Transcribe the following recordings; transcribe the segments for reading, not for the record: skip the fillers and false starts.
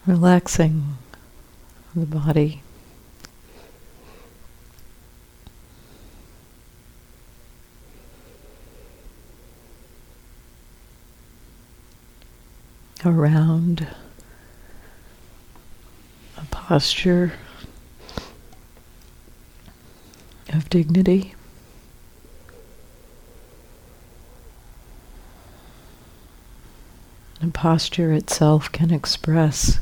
Relaxing the body. Around a posture of dignity. The posture itself can express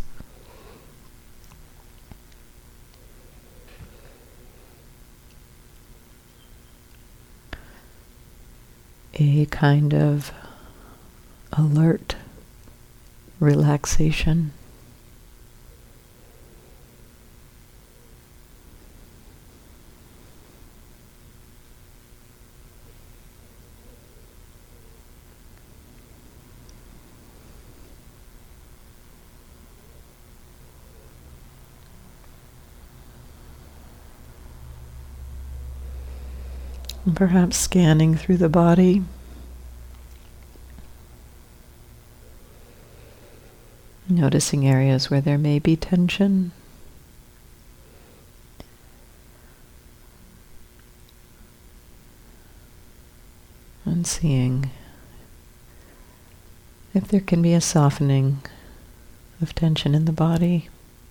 a kind of alert relaxation. And perhaps scanning through the body, noticing areas where there may be tension, and seeing if there can be a softening of tension in the body.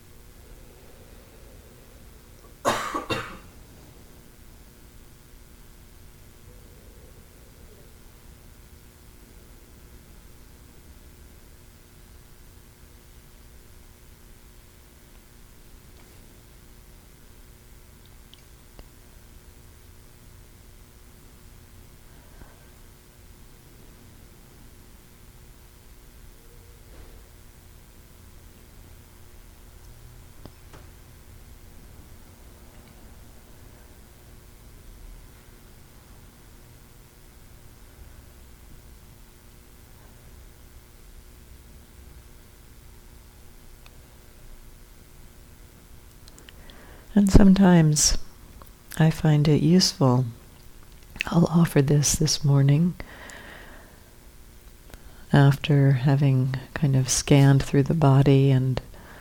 And sometimes I find it useful. I'll offer this morning after having kind of scanned through the body and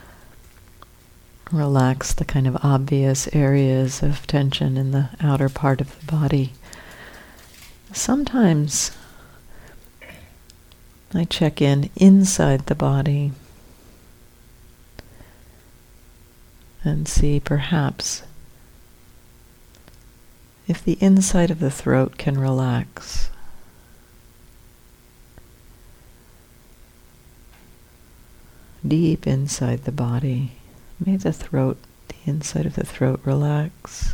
relaxed the kind of obvious areas of tension in the outer part of the body. Sometimes I check in inside the body and see perhaps if the inside of the throat can relax. Deep inside the body, may the inside of the throat relax.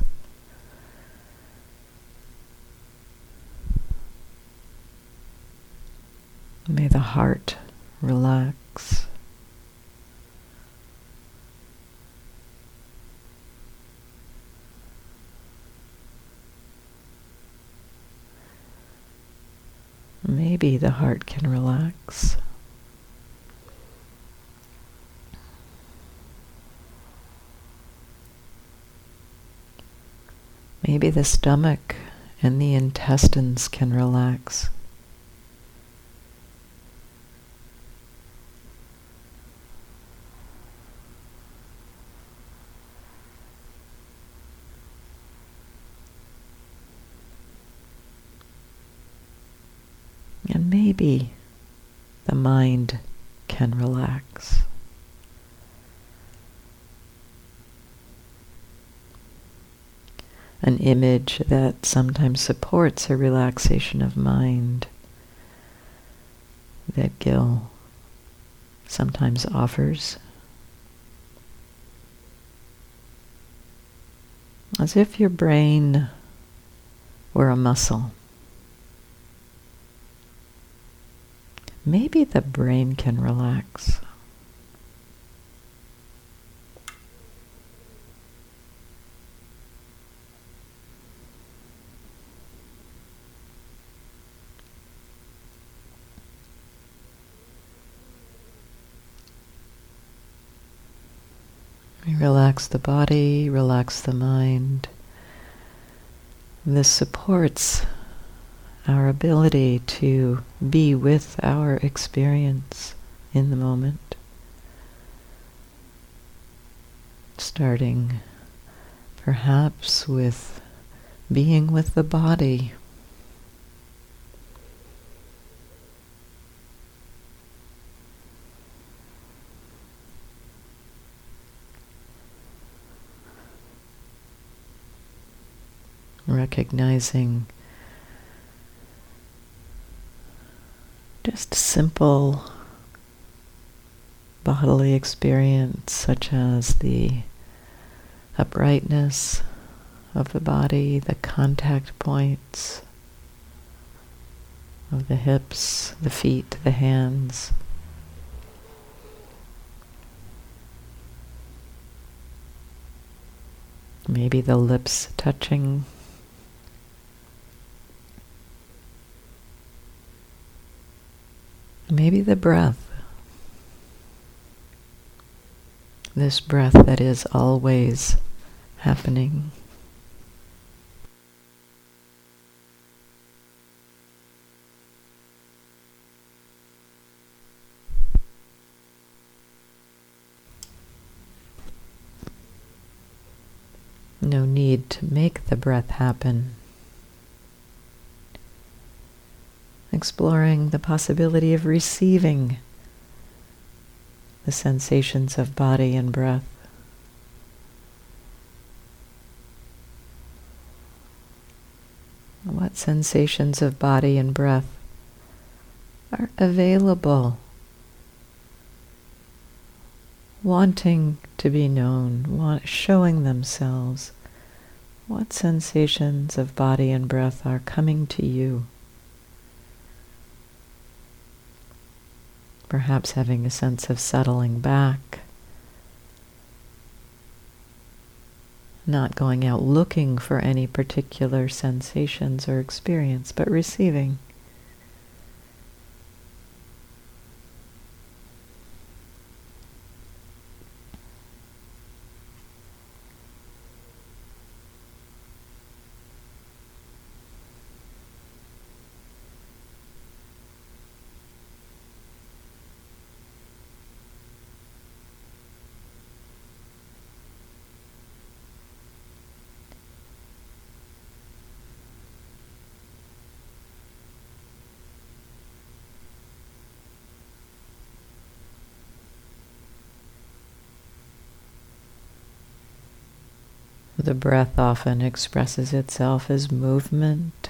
May the heart relax. Maybe the heart can relax. Maybe the stomach and the intestines can relax. And maybe the mind can relax. An image that sometimes supports a relaxation of mind that Gil sometimes offers. As if your brain were a muscle. Maybe the brain can relax. Relax the body, relax the mind. This supports our ability to be with our experience in the moment. starting perhaps with being with the body. Recognizing just simple bodily experience such as the uprightness of the body, the contact points of the hips, the feet, the hands. Maybe the lips touching. Maybe the breath. This breath that is always happening. No need to make the breath happen. Exploring the possibility of receiving the sensations of body and breath. What sensations of body and breath are available, wanting to be known, showing themselves? What sensations of body and breath are coming to you? Perhaps having a sense of settling back, not going out looking for any particular sensations or experience, but receiving. The breath often expresses itself as movement.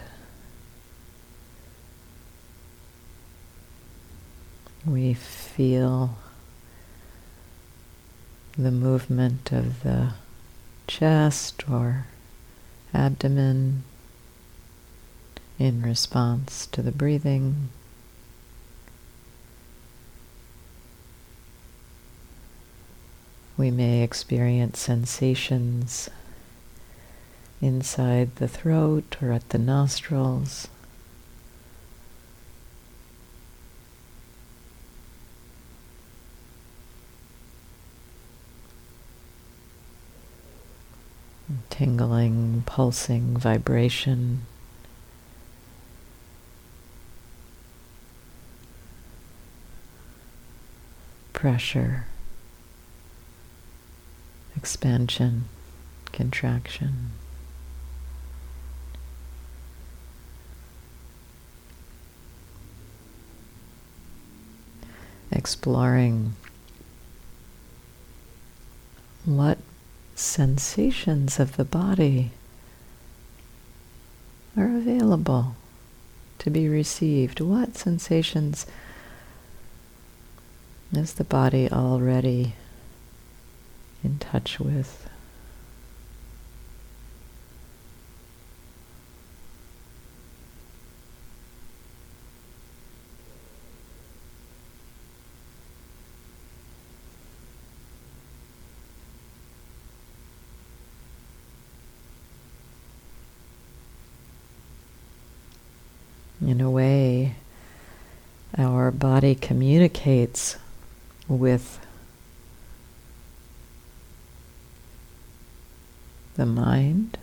We feel the movement of the chest or abdomen in response to the breathing. We may experience sensations inside the throat or at the nostrils. Tingling, pulsing, vibration. Pressure, expansion, contraction. Exploring what sensations of the body are available to be received. What sensations is the body already in touch with? In a way, our body communicates with the mind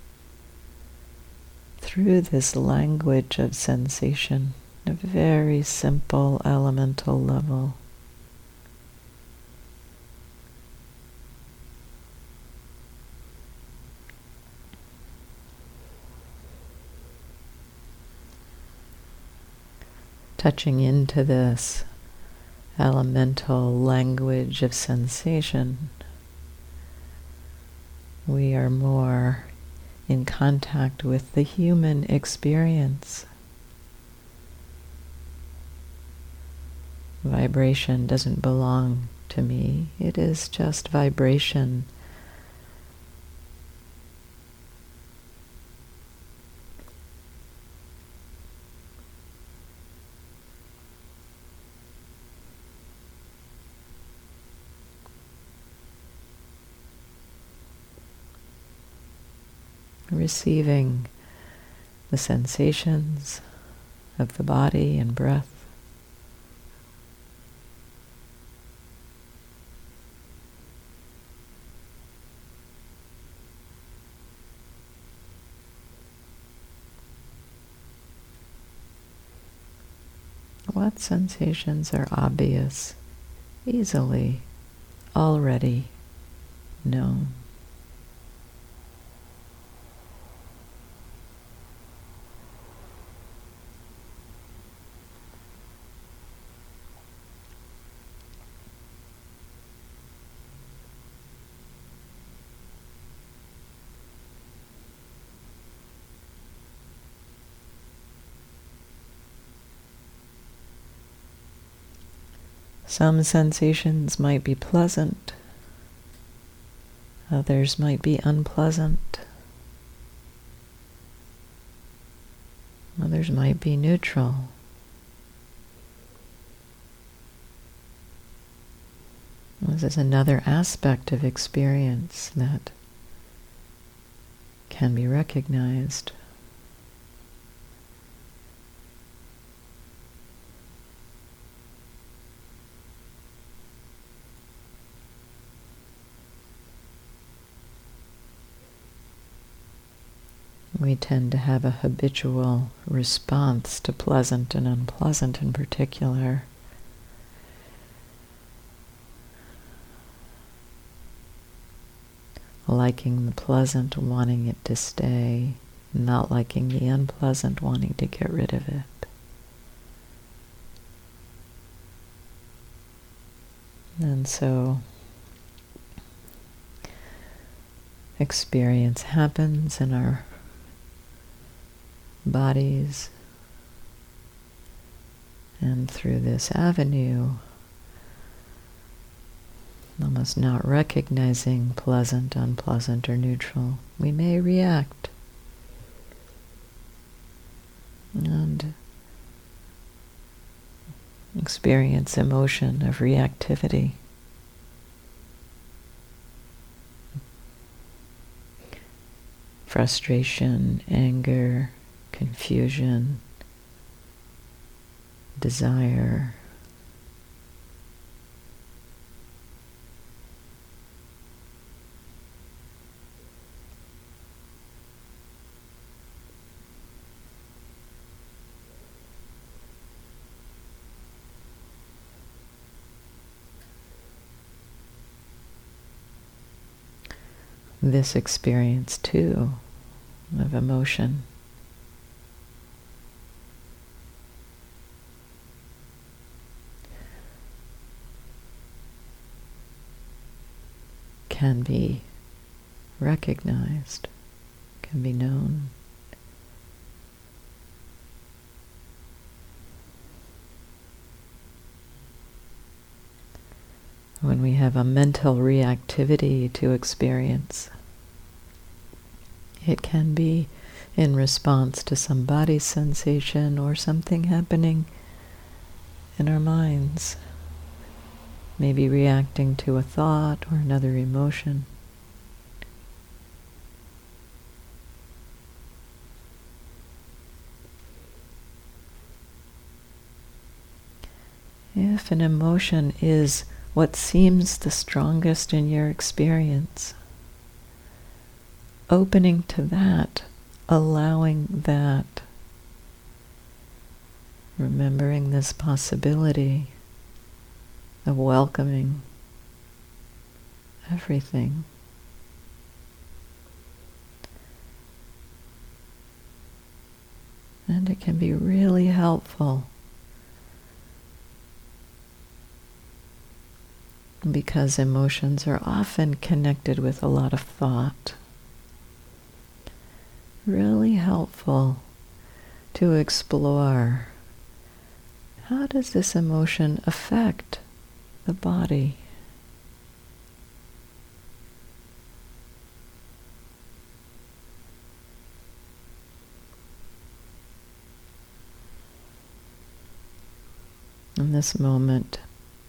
through this language of sensation, a very simple elemental level. touching into this elemental language of sensation, we are more in contact with the human experience. Vibration doesn't belong to me. It is just vibration. Receiving the sensations of the body and breath. What sensations are obvious, easily, already known? Some sensations might be pleasant, others might be unpleasant, others might be neutral. This is another aspect of experience that can be recognized. We tend to have a habitual response to pleasant and unpleasant in particular. Liking the pleasant, wanting it to stay, not liking the unpleasant, wanting to get rid of it. And so experience happens in our bodies, and through this avenue, almost not recognizing pleasant, unpleasant, or neutral, we may react. And experience emotion of reactivity. Frustration, anger, confusion, desire. This experience, too, of emotion can be recognized, can be known. When we have a mental reactivity to experience, it can be in response to some body sensation or something happening in our minds, maybe reacting to a thought or another emotion. If an emotion is what seems the strongest in your experience, opening to that, allowing that, remembering this possibility of welcoming everything. And it can be really helpful because emotions are often connected with a lot of thought. Really helpful to explore, how does this emotion affect the body? In this moment,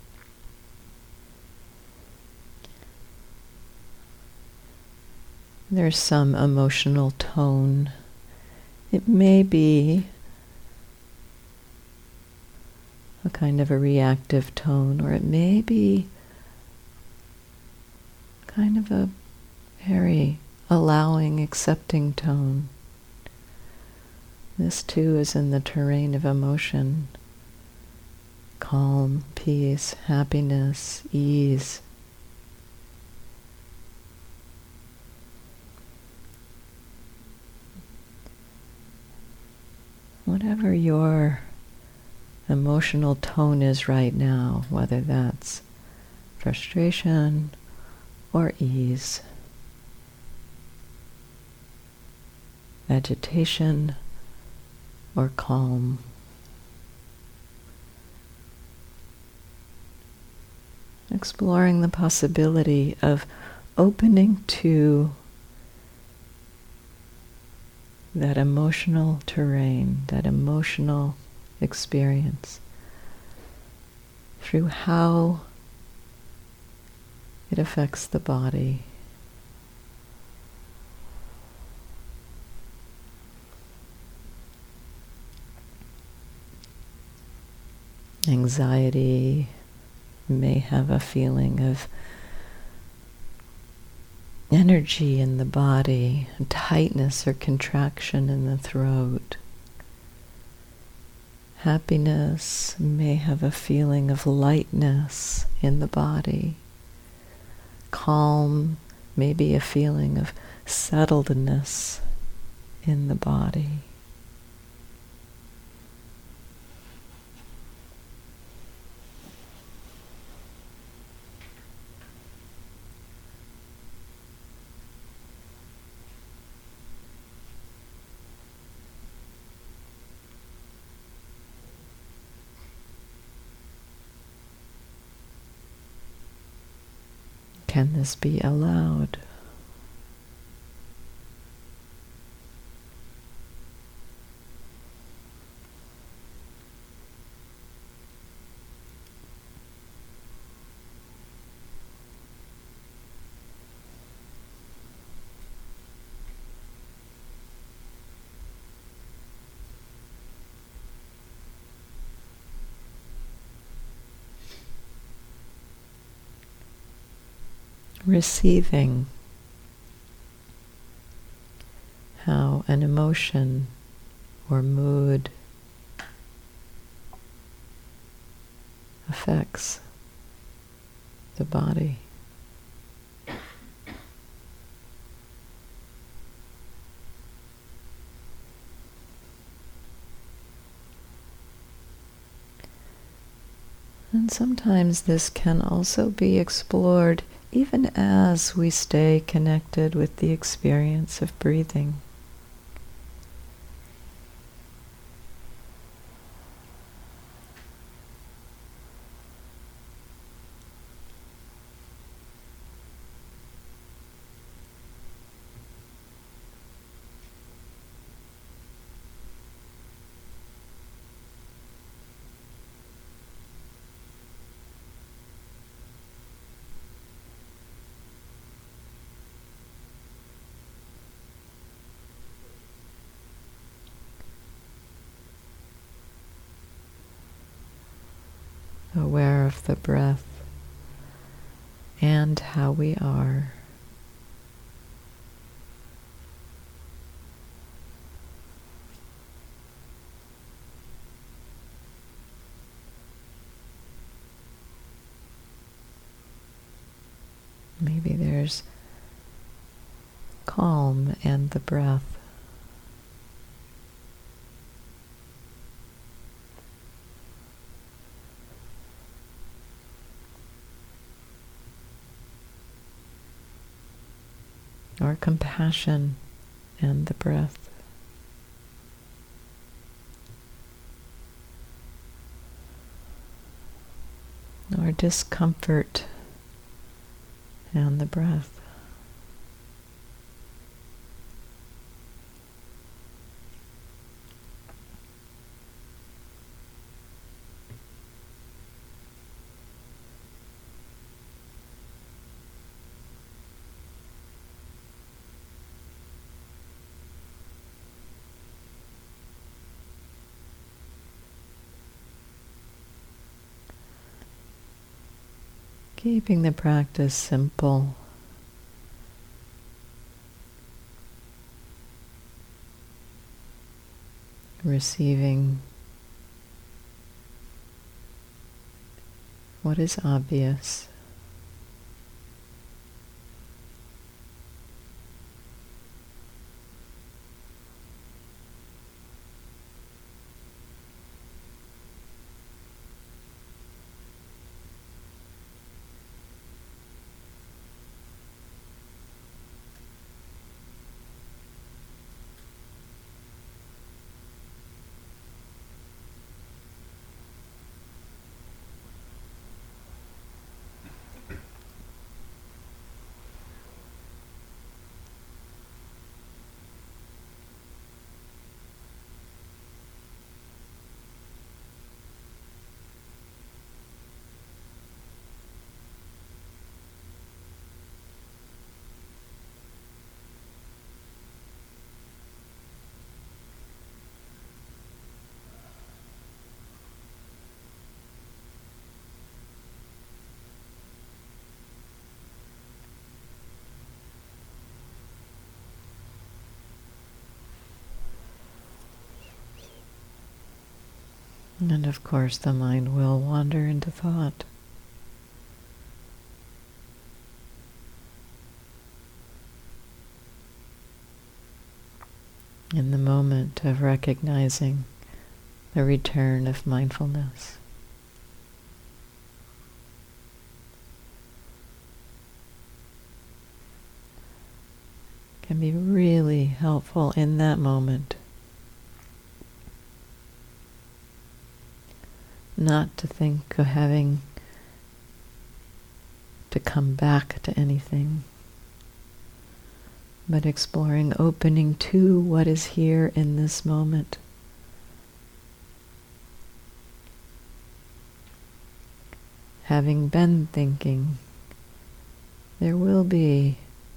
there's some emotional tone. It may be a kind of a reactive tone, or it may be kind of a very allowing, accepting tone. This too is in the terrain of emotion. Calm, peace, happiness, ease. Whatever your emotional tone is right now, whether that's frustration or ease, agitation or calm. Exploring the possibility of opening to that emotional terrain, that emotional experience, through how it affects the body. Anxiety may have a feeling of energy in the body, tightness or contraction in the throat. Happiness may have a feeling of lightness in the body. Calm may be a feeling of settledness in the body. Can this be allowed? Receiving how an emotion or mood affects the body. And sometimes this can also be explored even as we stay connected with the experience of breathing. Aware of the breath and how we are. Maybe there's calm and the breath. or compassion and the breath. Or discomfort and the breath. Keeping the practice simple. Receiving what is obvious. And of course the mind will wander into thought. In the moment of recognizing the return of mindfulness. Can be really helpful in that moment. Not to think of having to come back to anything, but exploring, opening to what is here in this moment. Having been thinking, there will be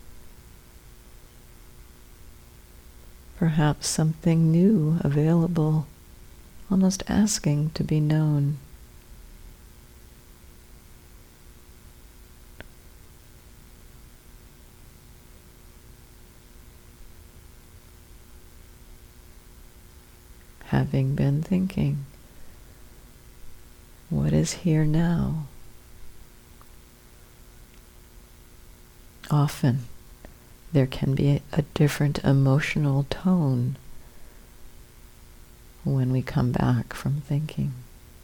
perhaps something new available, almost asking to be known. Having been thinking, what is here now? Often there can be a different emotional tone when we come back from thinking.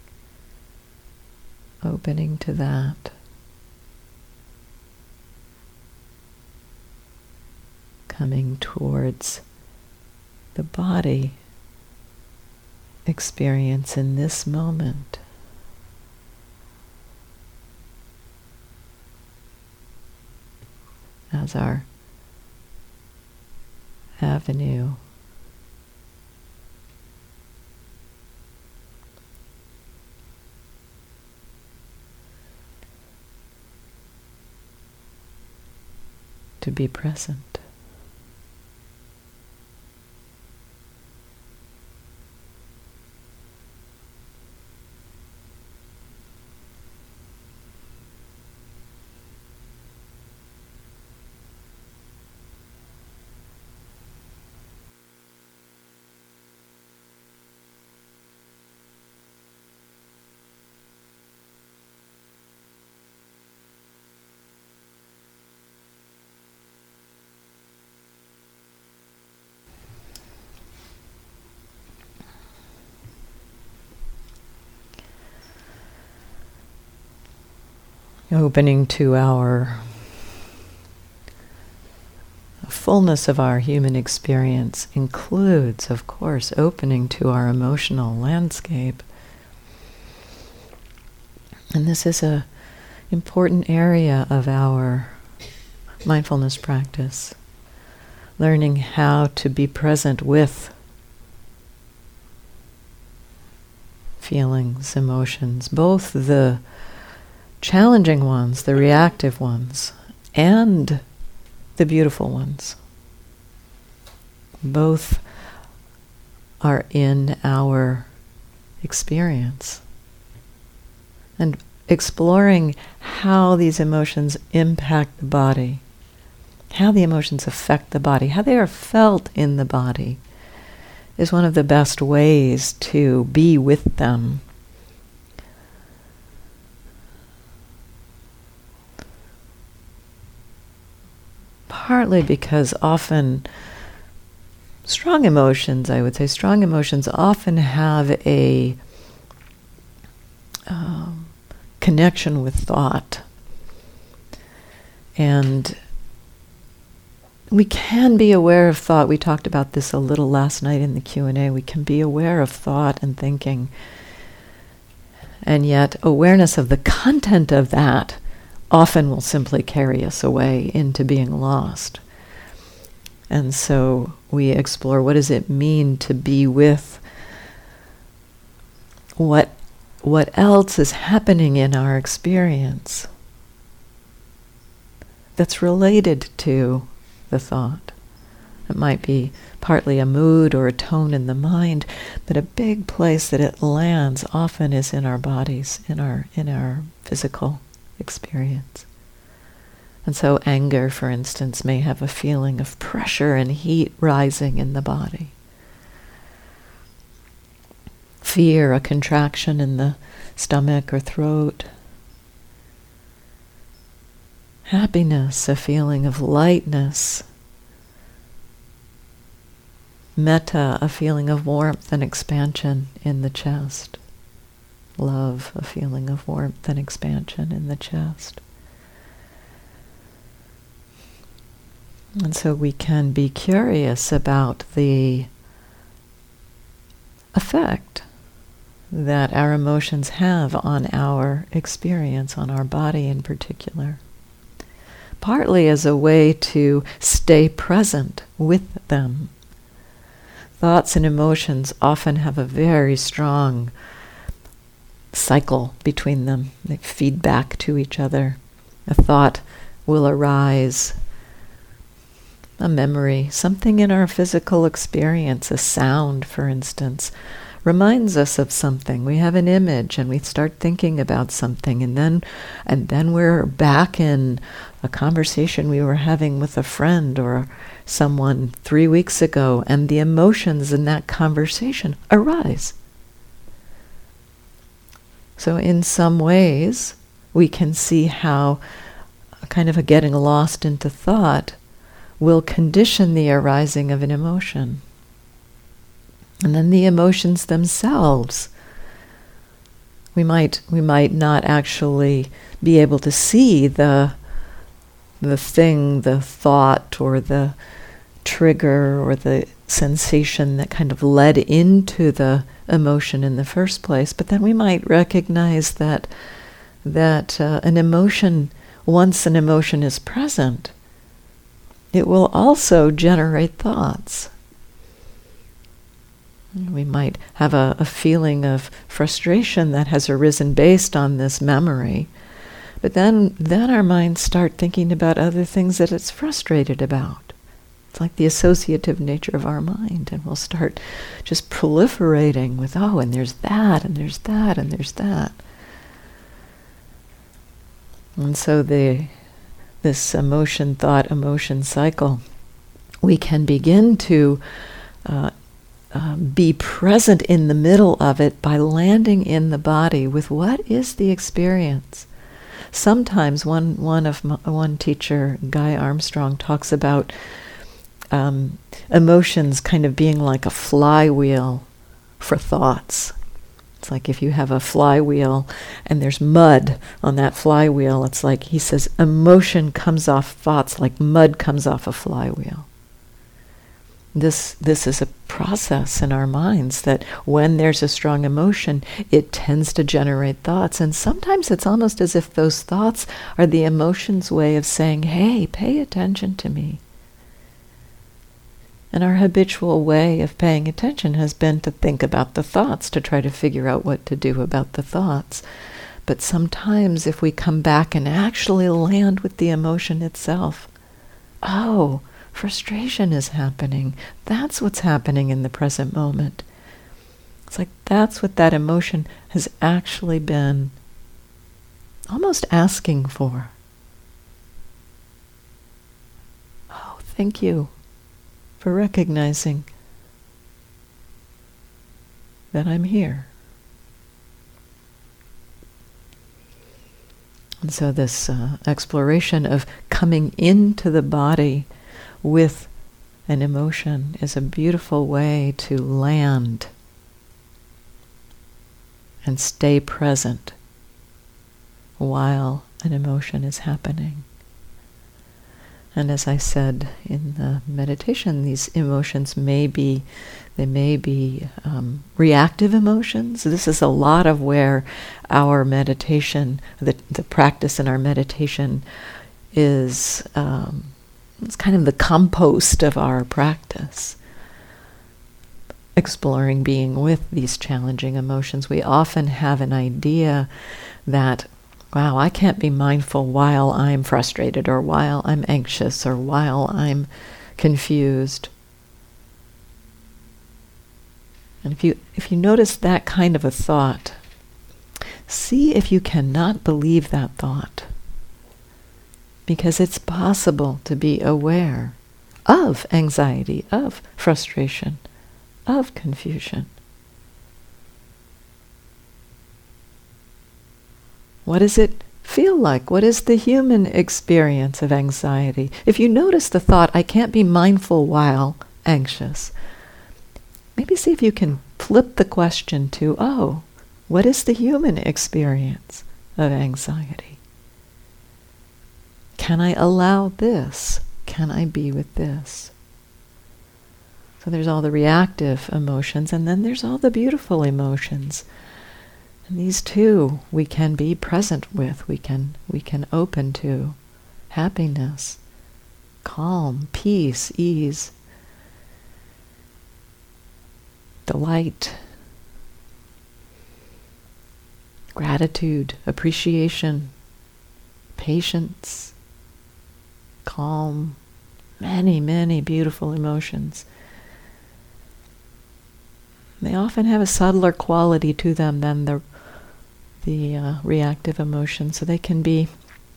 Opening to that. Coming towards the body experience in this moment. As our avenue to be present. Opening to our fullness of our human experience includes, of course, opening to our emotional landscape. And this is an important area of our mindfulness practice, learning how to be present with feelings, emotions, both the challenging ones, the reactive ones, and the beautiful ones. Both are in our experience. And exploring how these emotions impact the body, how the emotions affect the body, how they are felt in the body, is one of the best ways to be with them. Partly because often strong emotions often have a connection with thought. And we can be aware of thought. We talked about this a little last night in the Q&A. We can be aware of thought and thinking. And yet awareness of the content of that often will simply carry us away into being lost. And so we explore, what does it mean to be with what else is happening in our experience that's related to the thought. It might be partly a mood or a tone in the mind, but a big place that it lands often is in our bodies, in our physical experience. And so anger, for instance, may have a feeling of pressure and heat rising in the body. Fear, a contraction in the stomach or throat. Happiness, a feeling of lightness. Metta, a feeling of warmth and expansion in the chest. Love, a feeling of warmth and expansion in the chest. And so we can be curious about the effect that our emotions have on our experience, on our body in particular. Partly as a way to stay present with them. Thoughts and emotions often have a very strong cycle between them. They feed back to each other. A thought will arise, a memory, something in our physical experience, a sound, for instance, reminds us of something. We have an image and we start thinking about something, and then we're back in a conversation we were having with a friend or someone 3 weeks ago, and the emotions in that conversation arise. So in some ways, we can see how kind of a getting lost into thought will condition the arising of an emotion. And then the emotions themselves, we might not actually be able to see the thing, the thought, or the trigger, or the sensation that kind of led into the emotion in the first place. But then we might recognize that an emotion, once an emotion is present, it will also generate thoughts. We might have a feeling of frustration that has arisen based on this memory, but then our minds start thinking about other things that it's frustrated about. It's like the associative nature of our mind, and we'll start just proliferating with, and there's that, and there's that, and there's that. And so this emotion, thought, emotion cycle, we can begin to be present in the middle of it by landing in the body with what is the experience. Sometimes one teacher, Guy Armstrong, talks about emotions kind of being like a flywheel for thoughts. It's like if you have a flywheel and there's mud on that flywheel, it's like he says emotion comes off thoughts like mud comes off a flywheel. This is a process in our minds that when there's a strong emotion, it tends to generate thoughts. And sometimes it's almost as if those thoughts are the emotion's way of saying, hey, pay attention to me. And our habitual way of paying attention has been to think about the thoughts, to try to figure out what to do about the thoughts. But sometimes if we come back and actually land with the emotion itself, oh, frustration is happening. That's what's happening in the present moment. It's like that's what that emotion has actually been almost asking for. Oh, thank you for recognizing that I'm here. And so this exploration of coming into the body with an emotion is a beautiful way to land and stay present while an emotion is happening. And as I said in the meditation, these emotions may be reactive emotions. This is a lot of where our meditation, the practice in our meditation is it's kind of the compost of our practice. Exploring being with these challenging emotions, we often have an idea that, wow, I can't be mindful while I'm frustrated or while I'm anxious or while I'm confused. And if you notice that kind of a thought, see if you cannot believe that thought. Because it's possible to be aware of anxiety, of frustration, of confusion. What does it feel like? What is the human experience of anxiety? If you notice the thought, I can't be mindful while anxious, maybe see if you can flip the question to, oh, what is the human experience of anxiety? Can I allow this? Can I be with this? So there's all the reactive emotions, and then there's all the beautiful emotions. And these too we can be present with. We can open to happiness, calm, peace, ease, delight, gratitude, appreciation, patience, calm, many, many beautiful emotions. They often have a subtler quality to them than the reactive emotions, so they can be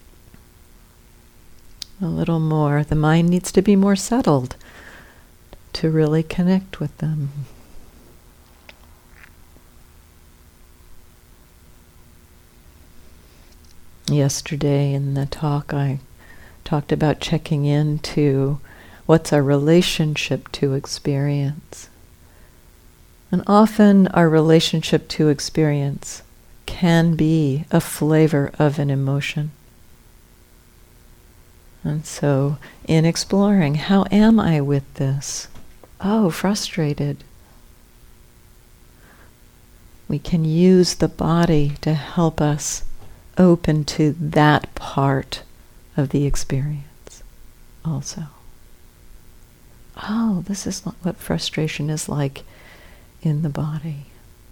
a little more, the mind needs to be more settled to really connect with them. Yesterday in the talk I talked about checking into what's our relationship to experience. And often our relationship to experience can be a flavor of an emotion. And so in exploring, how am I with this? Oh, frustrated. We can use the body to help us open to that part of the experience also. Oh, this is what frustration is like in the body.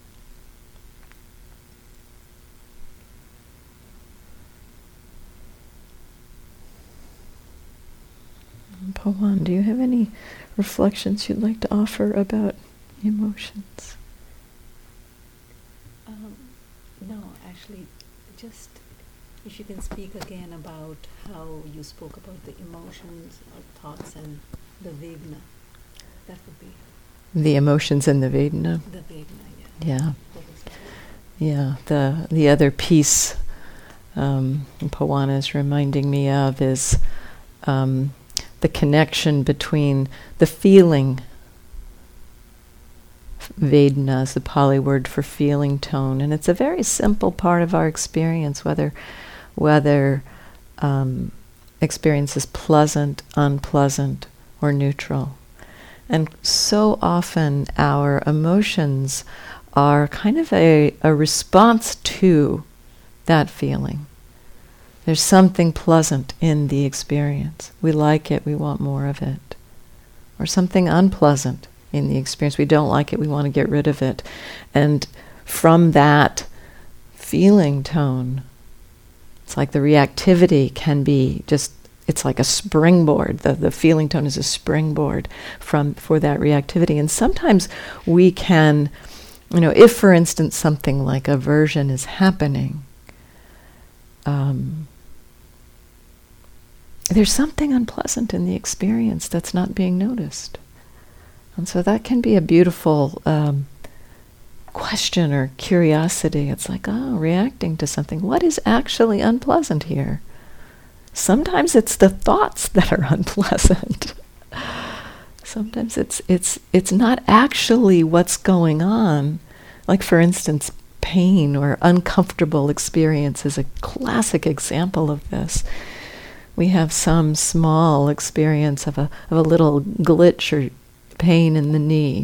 Pawan, do you have any reflections you'd like to offer about emotions? No, actually, just if you can speak again about how you spoke about the emotions or thoughts and the Vedana, that would be. The emotions in the Vedana? The Vedana, yeah. Yeah, the other piece Pawan is reminding me of is the connection between the feeling Vedana is the Pali word for feeling tone, and it's a very simple part of our experience, whether experience is pleasant, unpleasant, or neutral. And so often our emotions are kind of a response to that feeling. There's something pleasant in the experience. We like it, we want more of it. Or something unpleasant in the experience. We don't like it, we want to get rid of it. And from that feeling tone, it's like the reactivity can be just, it's like a springboard. The feeling tone is a springboard for that reactivity. And sometimes we can, if for instance something like aversion is happening, there's something unpleasant in the experience that's not being noticed. And so that can be a beautiful question or curiosity. It's like, reacting to something. What is actually unpleasant here? Sometimes it's the thoughts that are unpleasant. Sometimes it's not actually what's going on. Like for instance, pain or uncomfortable experience is a classic example of this. We have some small experience of a little glitch or pain in the knee.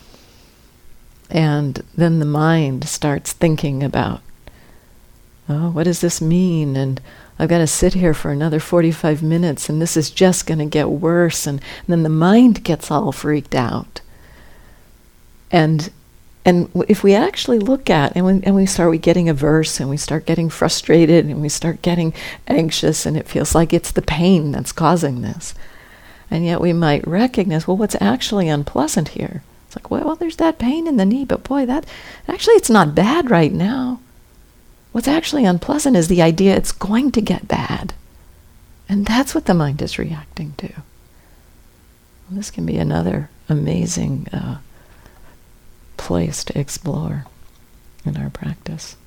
And then the mind starts thinking about, what does this mean? And I've got to sit here for another 45 minutes and this is just going to get worse. And then the mind gets all freaked out. And if we actually look at, we start getting averse, and we start getting frustrated, and we start getting anxious, and it feels like it's the pain that's causing this. And yet we might recognize, what's actually unpleasant here? It's like, well, there's that pain in the knee, but boy, it's not bad right now. What's actually unpleasant is the idea it's going to get bad. And that's what the mind is reacting to. Well, this can be another amazing place to explore in our practice.